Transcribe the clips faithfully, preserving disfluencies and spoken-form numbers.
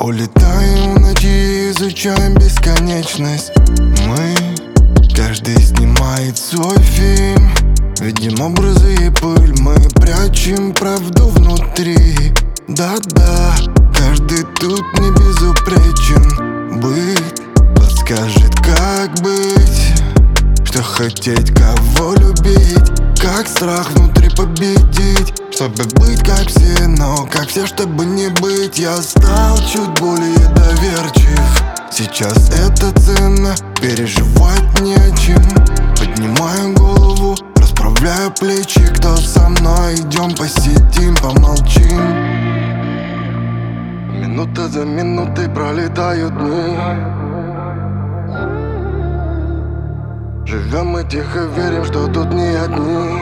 Улетаем в ночи, изучаем бесконечность. Мы, каждый снимает свой фильм. Видим образы и пыль, мы прячем правду внутри. Да-да, каждый тут не безупречен. Быт подскажет, как быть, что хотеть, кого любить, как страх внутри победить, чтобы быть как все, но как все, чтобы не быть. Я стал чуть более доверчив. Сейчас это ценно, переживать не о чем. Поднимаю голову, расправляю плечи. Кто со мной? Идем посидим, помолчим. Минута за минутой пролетают дни. Живем и тихо верим, что тут не одни.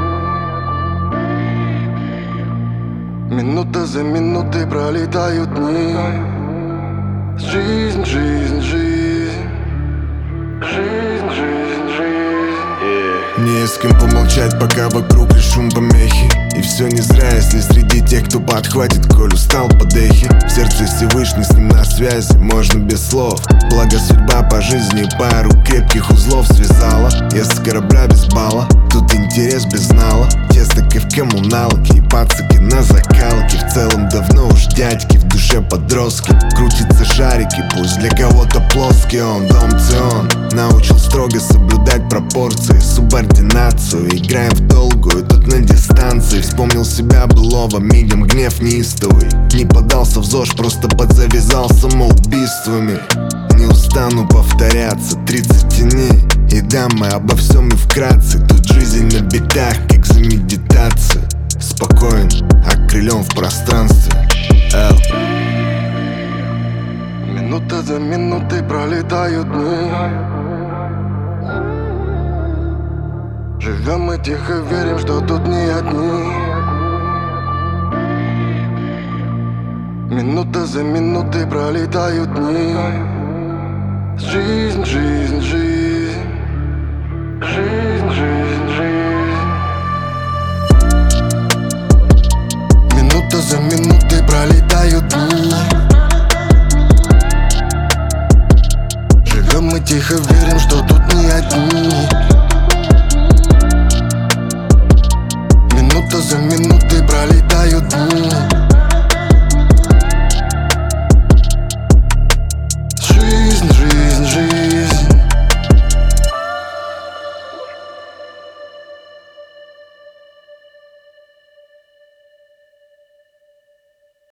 Минута за минутой пролетают дни. Жизнь, жизнь, жизнь. Жизнь, жизнь, жизнь. yeah. Не с кем помолчать, пока вокруг лишь шум помехи. И все не зря, если среди тех, кто подхватит, коль устал под эхи. В сердце Всевышний с ним на связи, можно без слов. Благо судьба по жизни пару крепких узлов связала. Я с корабля без балла, тут интерес без знала. Тесно в коммуналке и пацаки на закалке. В целом давно уж дядьки, в душе подростки. Крутятся шарики, пусть для кого-то плоский. Он дом Цион научил строго соблюдать пропорции, субординацию. Играем в долгую, тут на дистанции. Вспомнил себя былого, мигом гнев неистовый. Не подался в ЗОЖ, просто подзавязал самоубийствами. Не устану повторяться, тридцать теней. И да, мы обо всем и вкратце. Тут жизнь на битах, как за медитацию. Спокоен, окрылен в пространстве. Эл. Минута за минутой пролетают дни. Живем и тихо верим, что тут не одни. Минута за минутой пролетают дни. Жизнь, жизнь, жизнь. Жизнь, жизнь, жизнь. Минута за минутой пролетают дни. Живем и тихо верим, что тут не одни. Минута за минутой пролетают.